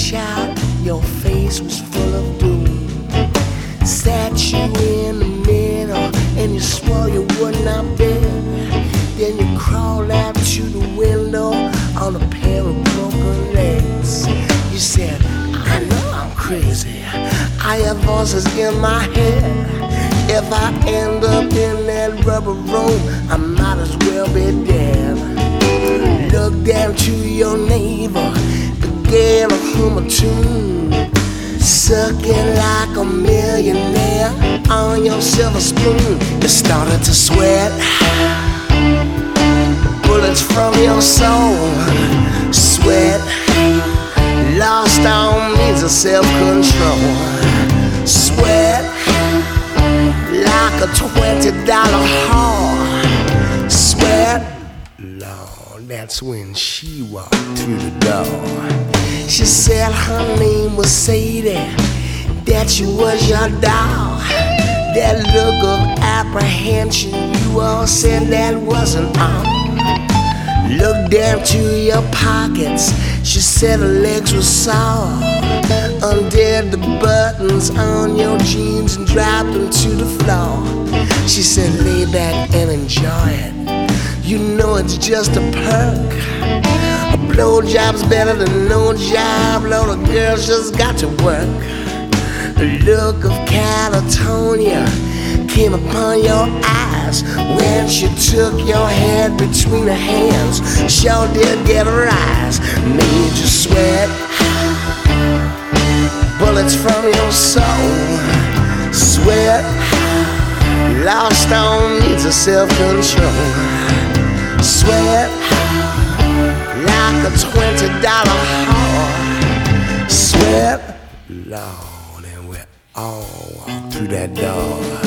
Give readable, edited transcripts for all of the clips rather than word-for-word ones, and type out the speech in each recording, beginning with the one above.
child, your face was full of doom. Sat you in the middle and you swore you would not bend. Then you crawled out to the window on a pair of broken legs. You said, I know I'm crazy, I have voices in my head. If I end up in that rubber room, I might as well be dead. Look down to your neighbor, began to hum a tune, sucking like a millionaire on your silver spoon. You started to sweat, bullets from your soul, sweat, lost all means of self-control, sweat, like a $20 whore, sweat. Lord, that's when she walked through the door. She said her name was Sadie, that she was your doll. That look of apprehension, you all said that wasn't all. Looked down to your pockets, she said her legs were sore. Undid the buttons on your jeans and dropped them to the floor. She said lay back and enjoy it, you know it's just a perk. A blowjob's better than no job, Lord, the girls just got to work. The look of catatonia came upon your eyes when she took your head between her hands. Sure did get a rise, made you sweat, bullets from your soul, sweat, lost on needs of self-control, sweat, like a $20 whore, sweat, Lord, and we all walk through that door.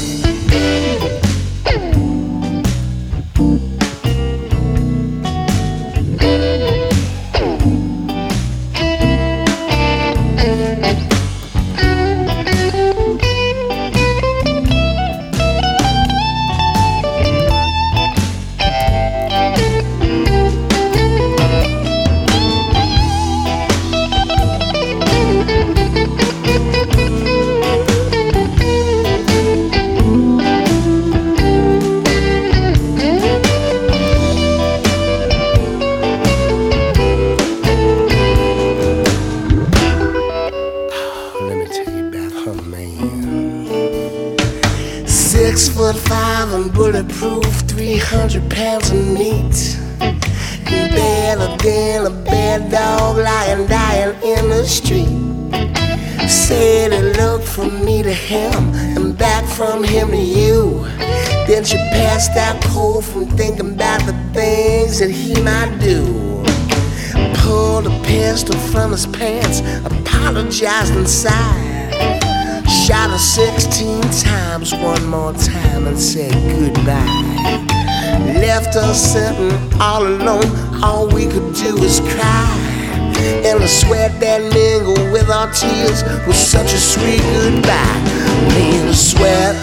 And bulletproof, 300 pounds of meat, and better than a bad dog lying dying in the street. Said it looked from me to him and back from him to you. Then she passed out cold from thinking about the things that he might do. Pulled a pistol from his pants, apologized inside, shot her 16 times one more time and said goodbye. Left her sitting all alone, all we could do was cry. And the sweat that mingled with our tears was such a sweet goodbye. Made her sweat,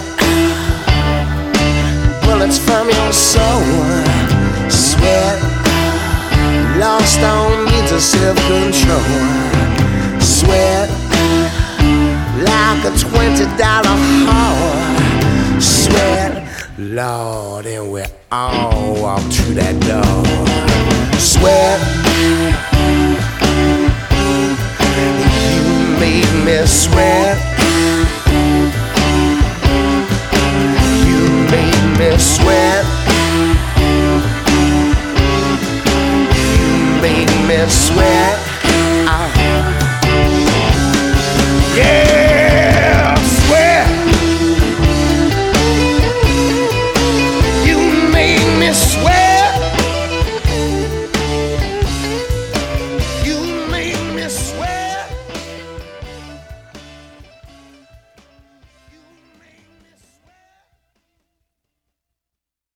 bullets from your soul, sweat, lost on needs of self-control, sweat, like a $20 whore, sweat, Lord, and we all walk through that door. Sweat, you made me sweat, you made me sweat, you made me sweat.